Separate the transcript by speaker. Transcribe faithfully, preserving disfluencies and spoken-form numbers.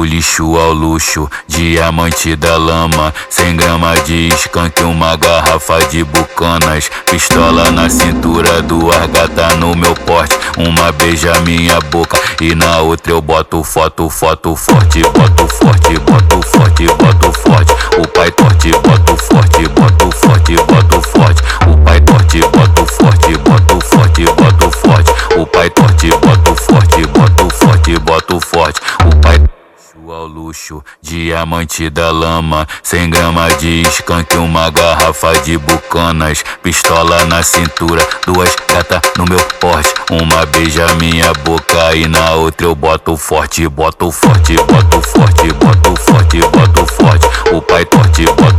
Speaker 1: Do lixo ao luxo, diamante da lama, cem gramas de skunk, uma garrafa de bucanas. Pistola na cintura, duas gata no meu porte. Uma beija minha boca e na outra eu boto foto, foto forte. Boto forte, boto forte, boto forte. O pai torte, boto forte, boto forte, boto forte. O pai torte, boto forte, boto forte, boto forte. O pai torte, boto forte, boto forte, boto forte. O pai ao luxo, diamante da lama, cem gramas de skunk, uma garrafa de bucanas. Pistola na cintura, duas gata no meu porte. Uma beija minha boca e na outra eu boto forte, boto forte, boto forte, boto forte, boto forte. O pai torte, boto